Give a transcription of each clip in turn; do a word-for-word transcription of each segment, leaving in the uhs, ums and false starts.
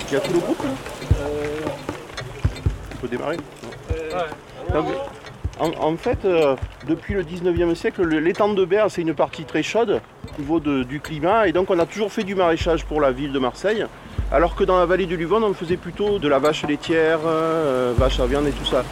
Il y a tout le groupe là euh... On peut démarrer euh... ouais. Donc, en, en fait, euh, depuis le dix-neuvième siècle, l'étang de Berre, c'est une partie très chaude au niveau de, du climat. Et donc on a toujours fait du maraîchage pour la ville de Marseille. Alors que dans la vallée du Luvonne, on faisait plutôt de la vache laitière, euh, vache à viande et tout ça.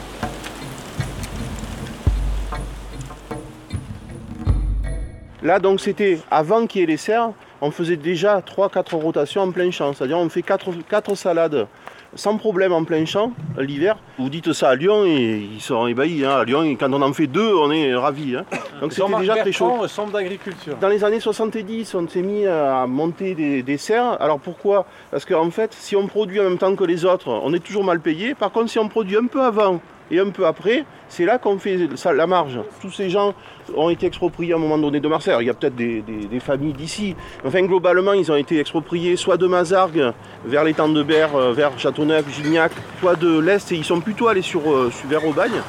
Là, donc, c'était avant qu'il y ait les serres, on faisait déjà trois quatre rotations en plein champ. C'est-à-dire on fait quatre salades sans problème en plein champ l'hiver. Vous dites ça à Lyon et ils sont ébahis. Hein. À Lyon, quand on en fait deux, on est ravis. Hein. Donc c'était déjà très chaud. Centre d'agriculture. Dans les années soixante-dix, on s'est mis à monter des, des serres. Alors pourquoi? Parce qu'en fait, si on produit en même temps que les autres, on est toujours mal payé. Par contre, si on produit un peu avant et un peu après, c'est là qu'on fait la marge. Tous ces gens ont été expropriés à un moment donné de Marseille. Alors, il y a peut-être des, des, des familles d'ici. Enfin, globalement, ils ont été expropriés soit de Mazargues, vers l'étang de Berre, vers Châteauneuf, Gignac, soit de l'Est, et ils sont plutôt allés sur, vers Aubagne.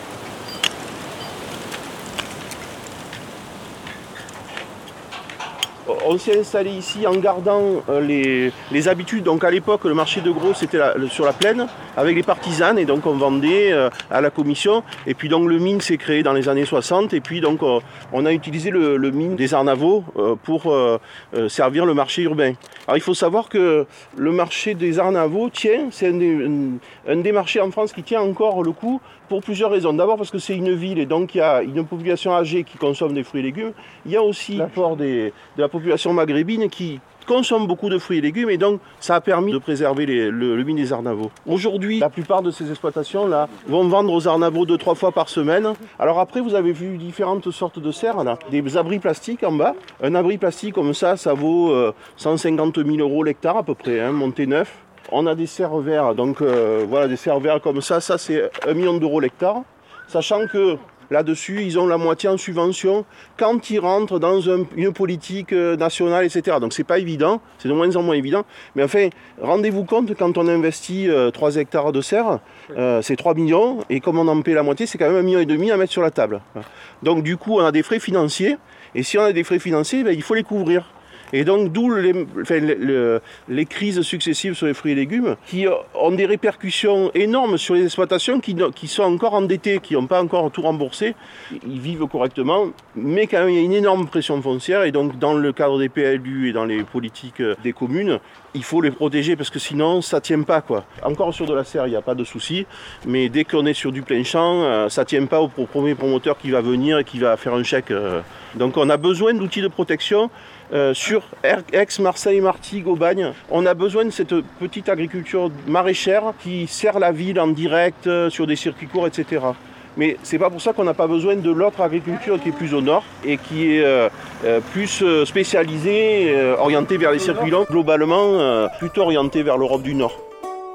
On s'est installé ici en gardant les, les habitudes. Donc à l'époque, le marché de gros, c'était la, sur la plaine, avec les partisanes, et donc on vendait euh, à la commission. Et puis donc le mine s'est créé dans les années soixante, et puis donc euh, on a utilisé le, le mine des Arnavaux euh, pour euh, euh, servir le marché urbain. Alors il faut savoir que le marché des Arnavaux tient, c'est un des, un, un des marchés en France qui tient encore le coup pour plusieurs raisons. D'abord parce que c'est une ville, et donc il y a une population âgée qui consomme des fruits et légumes. Il y a aussi l'apport des, de la population maghrébine qui consomme beaucoup de fruits et légumes, et donc ça a permis de préserver les, le, le mine des Arnavaux. Aujourd'hui, la plupart de ces exploitations-là vont vendre aux Arnavaux deux trois fois par semaine. Alors après, vous avez vu différentes sortes de serres, là. Des abris plastiques en bas. Un abri plastique comme ça, ça vaut euh, cent cinquante mille euros l'hectare à peu près, hein, monté neuf. On a des serres verts, donc euh, voilà, des serres verts comme ça, ça c'est un million d'euros l'hectare, sachant que là-dessus, ils ont la moitié en subvention quand ils rentrent dans un, une politique nationale, et cetera. Donc c'est pas évident, c'est de moins en moins évident. Mais enfin, rendez-vous compte, quand on investit euh, trois hectares de serre, euh, c'est trois millions, et comme on en paie la moitié, c'est quand même un million et demi à mettre sur la table. Donc du coup, on a des frais financiers, et si on a des frais financiers, ben, il faut les couvrir. Et donc d'où les, enfin, les, les, les crises successives sur les fruits et légumes qui ont des répercussions énormes sur les exploitations qui, qui sont encore endettées, qui n'ont pas encore tout remboursé. Ils vivent correctement, mais quand même il y a une énorme pression foncière, et donc dans le cadre des P L U et dans les politiques des communes, il faut les protéger parce que sinon ça ne tient pas, quoi. Encore sur de la serre, il n'y a pas de souci, mais dès qu'on est sur du plein champ, ça ne tient pas au premier promoteur qui va venir et qui va faire un chèque. Donc on a besoin d'outils de protection. Euh, sur Aix, Marseille, Martigues, Aubagne, on a besoin de cette petite agriculture maraîchère qui sert la ville en direct, euh, sur des circuits courts, et cetera. Mais c'est pas pour ça qu'on n'a pas besoin de l'autre agriculture qui est plus au nord et qui est euh, euh, plus spécialisée, euh, orientée vers les circuits longs, globalement euh, plutôt orientée vers l'Europe du Nord.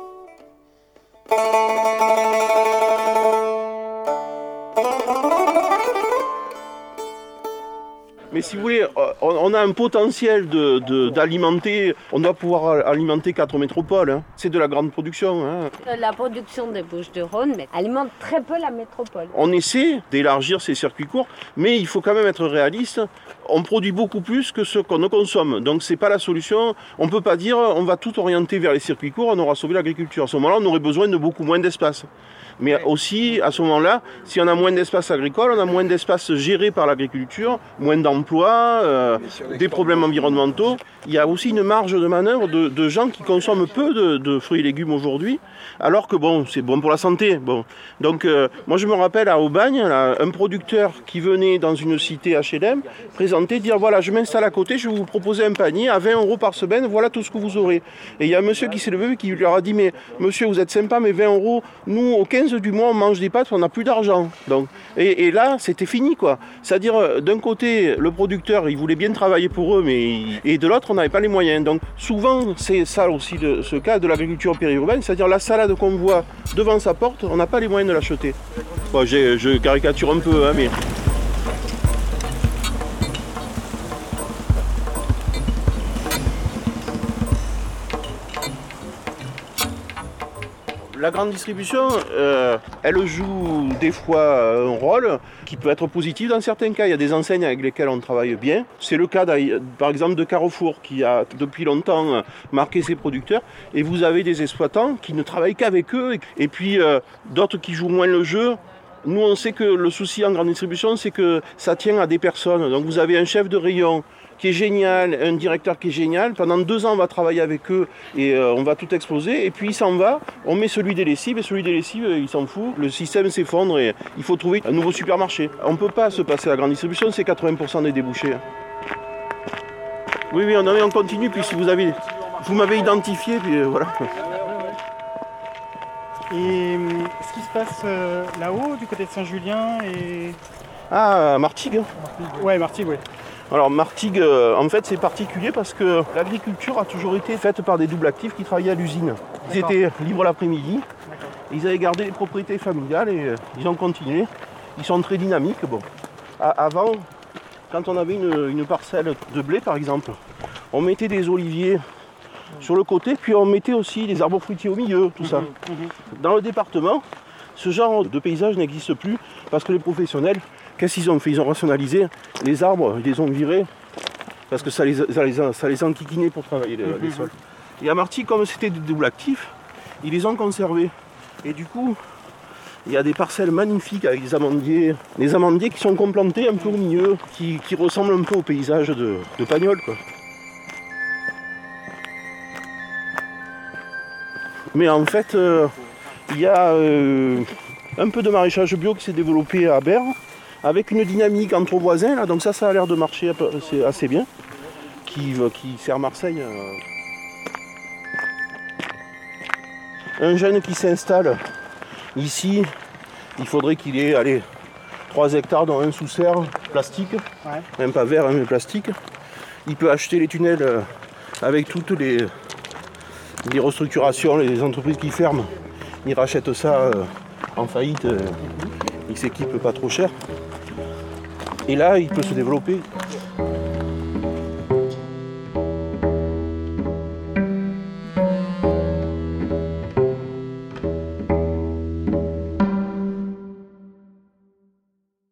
Mais si vous voulez, on a un potentiel de, de, d'alimenter, on doit pouvoir alimenter quatre métropoles, hein. C'est de la grande production. Hein. La production des Bouches-du-Rhône alimente très peu la métropole. On essaie d'élargir ces circuits courts, mais il faut quand même être réaliste. On produit beaucoup plus que ce qu'on consomme, donc c'est pas la solution. On ne peut pas dire on va tout orienter vers les circuits courts, on aura sauvé l'agriculture. À ce moment-là, on aurait besoin de beaucoup moins d'espace. Mais aussi, à ce moment-là, si on a moins d'espace agricole, on a moins d'espace géré par l'agriculture, moins d'emplois, euh, des problèmes environnementaux. Il y a aussi une marge de manœuvre de, de gens qui consomment peu de, de fruits et légumes aujourd'hui, alors que bon, c'est bon pour la santé. Bon. Donc, euh, moi je me rappelle à Aubagne, là, un producteur qui venait dans une cité H L M présenter, dire voilà, je m'installe à côté, je vais vous proposer un panier à vingt euros par semaine, voilà tout ce que vous aurez. Et il y a un monsieur qui s'est levé qui leur a dit mais monsieur, vous êtes sympa, mais vingt euros, nous au quinze du mois on mange des pâtes, on n'a plus d'argent. Donc, et, et là c'était fini, quoi. C'est-à-dire d'un côté le producteur il voulait bien travailler pour eux, mais et de l'autre on n'avait pas les moyens. Donc souvent c'est ça aussi de, ce cas de l'agriculture périurbaine, c'est-à-dire la salade qu'on voit devant sa porte, on n'a pas les moyens de l'acheter. Bon, j'ai, je caricature un peu, hein, mais... La grande distribution, euh, elle joue des fois un rôle qui peut être positif dans certains cas. Il y a des enseignes avec lesquelles on travaille bien. C'est le cas par exemple de Carrefour qui a depuis longtemps marqué ses producteurs. Et vous avez des exploitants qui ne travaillent qu'avec eux. Et puis euh, d'autres qui jouent moins le jeu. Nous on sait que le souci en grande distribution c'est que ça tient à des personnes. Donc vous avez un chef de rayon qui est génial, un directeur qui est génial. Pendant deux ans, on va travailler avec eux et euh, on va tout exploser. Et puis il s'en va, on met celui des lessives et celui des lessives, il s'en fout. Le système s'effondre et il faut trouver un nouveau supermarché. On ne peut pas se passer à la grande distribution, c'est quatre-vingts pour cent des débouchés. Oui, oui, on, on continue. Puis si vous avez, vous m'avez identifié, puis euh, voilà. Et ce qui se passe euh, là-haut, du côté de Saint-Julien et... Ah, Martigues. Ouais, Martigues, oui. Alors Martigues, euh, en fait, c'est particulier parce que l'agriculture a toujours été faite par des doubles actifs qui travaillaient à l'usine. Ils étaient libres l'après-midi, ils avaient gardé les propriétés familiales et euh, ils ont continué. Ils sont très dynamiques. Bon. À, avant, quand on avait une, une parcelle de blé, par exemple, on mettait des oliviers sur le côté, puis on mettait aussi des arbres fruitiers au milieu, tout ça. Mmh, mmh. Dans le département, ce genre de paysage n'existe plus parce que les professionnels, qu'est-ce qu'ils ont fait? Ils ont rationalisé les arbres, ils les ont virés parce que ça les, ça les, ça les enquiquinait pour travailler les, mmh. les sols. Et à Martigues, comme c'était des doubles actifs, ils les ont conservés. Et du coup, il y a des parcelles magnifiques avec des amandiers, des amandiers qui sont complantés un peu au milieu, qui, qui ressemblent un peu au paysage de, de Pagnol, quoi. Mais en fait, euh, il y a euh, un peu de maraîchage bio qui s'est développé à Berre, avec une dynamique entre voisins, là, donc ça, ça a l'air de marcher assez, assez bien, qui, qui sert Marseille. Euh. Un jeune qui s'installe ici, il faudrait qu'il ait allez, trois hectares dont un sous serre plastique, ouais. Même pas verre, mais plastique. Il peut acheter les tunnels euh, avec toutes les, les restructurations, les entreprises qui ferment. Il rachète ça euh, en faillite, euh, il s'équipe pas trop cher. Et là, il peut se développer